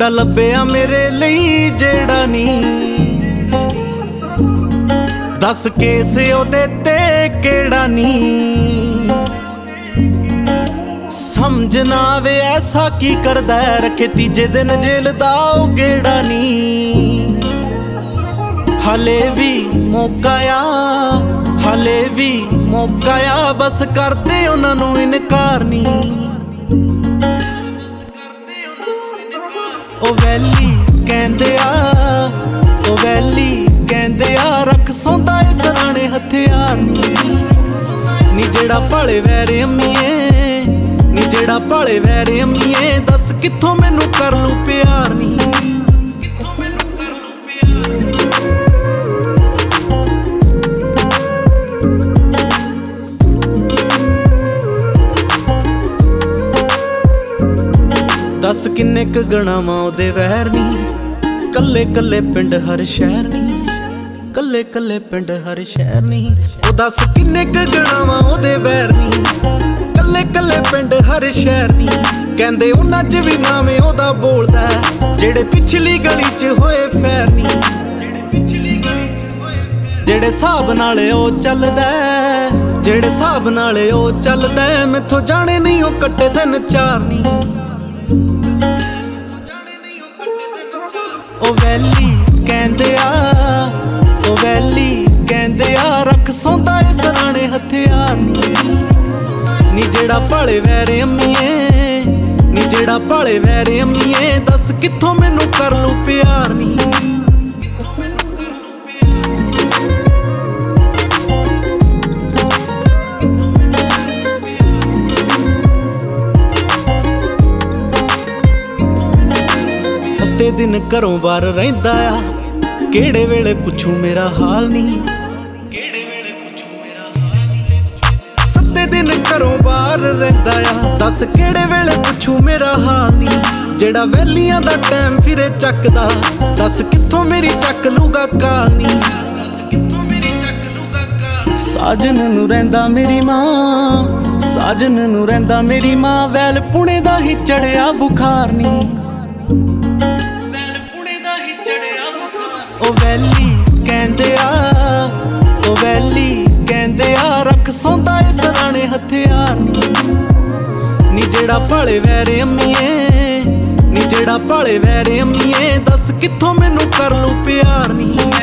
ਮੁੰਡਾ ਲੱਭਿਆ ਮੇਰੇ ਲਈ ਜਿਹੜਾ ਨੀ ਦੱਸ ਕੇਸ ਉਹਦੇ ਤੇ ਕਿਹੜਾ ਨੀ ਸਮਝ ਨਾ ਆਵੇ ਐਸਾ ਕੀ ਕਰਦਾ ਰੱਖੇ ਤੀਜੇ ਦਿਨ ਜੇਲ੍ਹ ਦਾ ਉਹ ਗੇੜਾ ਨੀ ਹਲੇ ਵੀ ਮੌਕਾ ਆ ਹਲੇ ਵੀ ਮੌਕਾ ਆ ਬਸ ਕਰਦੇ ਉਹਨਾਂ ਨੂੰ ਇਨਕਾਰ ਨੀ ਉਹ ਵੈਲੀ ਕਹਿੰਦੇ ਆ ਉਹ ਵੈਲੀ ਕਹਿੰਦੇ ਆ ਰੱਖ ਸੌਂਦਾ ਏ ਸਰਾਣੇ ਹਥਿਆਰ ਨੀ ਜਿਹੜਾ ਭਾਲੇ ਵੈਰੇ ਅੰਮੀਏ ਨੀ ਜਿਹੜਾ ਭਾਲੇ ਵੈਰੇ ਅੰਮੀਏ ਦੱਸ ਕਿੱਥੋਂ ਮੈਨੂੰ ਕਰ ਲੂ ਪਿਆਰ ਨੀ ਦੱਸ ਕਿੰਨੇ ਕੁ ਗਣਾਵਾਂ ਉਹਦੇ ਵੈਰ ਨੀ ਕੱਲੇ ਕੱਲੇ ਪਿੰਡ ਹਰ ਸ਼ਹਿਰ ਨੀ ਕੱਲੇ ਕੱਲੇ ਪਿੰਡ ਹਰ ਸ਼ਹਿਰ ਨੀ ਉਹ ਦੱਸ ਕਿੰਨੇ ਕੁ ਗਣਾਵਾਂ ਉਹਦੇ ਵੈਰ ਨੀ ਕੱਲੇ ਕੱਲੇ ਪਿੰਡ ਹਰ ਸ਼ਹਿਰ ਨੀ ਕਹਿੰਦੇ ਉਹਨਾਂ 'ਚ ਵੀ ਨਾਵੇਂ ਉਹਦਾ ਬੋਲਦਾ ਜਿਹੜੇ ਪਿਛਲੀ ਗਲੀ 'ਚ ਹੋਏ ਫੈਰ ਨੀ ਜਿਹੜੇ ਹਿਸਾਬ ਨਾਲ ਉਹ ਚੱਲਦਾ ਜਿਹੜੇ ਹਿਸਾਬ ਨਾਲ ਉਹ ਚੱਲਦਾ ਮੈਥੋਂ ਜਾਣੇ ਨਹੀਂ ਉਹ ਕੱਟੇ ਦਿਨ ਚਾਰ ਨੀ ਉਹ ਵੈਲੀ ਕਹਿੰਦੇ ਆ ਉਹ ਵੈਲੀ ਕਹਿੰਦੇ ਆ ਰੱਖ ਸੌਂਦਾ ਏ ਸਰਾਣੇ ਹਥਿਆਰ ਨੀ ਜਿਹੜਾ ਭਾਲੇ ਵੈਰੇ ਅੰਮੀਏ ਨੀ ਜਿਹੜਾ ਭਾਲੇ ਵੈਰੇ ਅੰਮੀਏ ਦੱਸ ਕਿੱਥੋਂ ਮੈਨੂੰ ਕਰ ਲੂ ਪਿਆਰ ਨੀ ਸੱਤੇ ਦਿਨ ਘਰੋਂ ਬਾਹਰ ਰਹਿੰਦਾ ਆ ਕਿਹੜੇ ਵੇਲੇ ਪੁੱਛੂ ਮੇਰਾ ਹਾਲ ਨੀ ਸੱਤੇ ਦਿਨ ਘਰੋਂ ਬਾਹਰ ਰਹਿੰਦਾ ਆ ਦੱਸ ਕਿਹੜੇ ਵੇਲੇ ਪੁੱਛੂ ਮੇਰਾ ਹਾਲ ਨੀ ਜਿਹੜਾ ਵੈਲੀਆਂ ਦਾ ਟਾਈਮ ਫਿਰੇ ਚੱਕਦਾ ਦੱਸ ਕਿੱਥੋਂ ਮੇਰੀ ਚੱਕ ਲੂਗਾ ਕਾਲ ਨੀ ਸਾਜਨ ਨੂੰ ਰਹਿੰਦਾ ਮੇਰੀ ਮਾਂ ਸਾਜਨ ਨੂੰ ਰਹਿੰਦਾ ਮੇਰੀ ਮਾਂ ਵੈਲ ਪੁਣੇ ਦਾ ਹੀ ਚੜਿਆ ਬੁਖਾਰ ਨੀ ਉਹ ਵੈਲੀ ਕਹਿੰਦੇ ਆ ਉਹ ਵੈਲੀ ਕਹਿੰਦੇ ਆ ਰੱਖ ਸੌਂਦਾ ਏ ਸਰਾਣੇ ਹਥਿਆਰ ਨੀ ਜਿਹੜਾ ਭਾਲੇ ਵੈਰੇ ਅੰਮੀਏ ਨੀ ਜਿਹੜਾ ਭਾਲੇ ਵੈਰੇ ਅੰਮੀਏ ਦੱਸ ਕਿੱਥੋਂ ਮੈਨੂੰ ਕਰ ਲੂ ਪਿਆਰ ਨੀ